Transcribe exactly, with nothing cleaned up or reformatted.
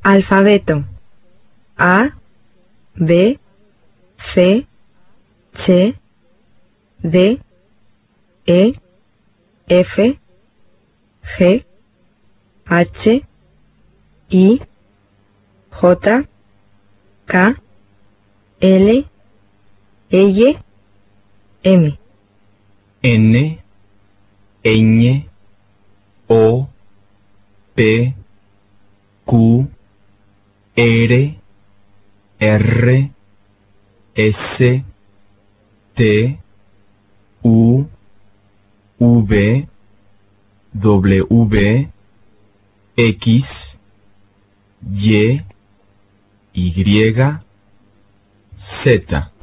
Alfabeto: A, B, C, C, D, E, F, G, H, I, J, K, L, L, M. N, Ñ, O, P, Q, R, R, S, T, U, V, W, X, Y, Y, Z.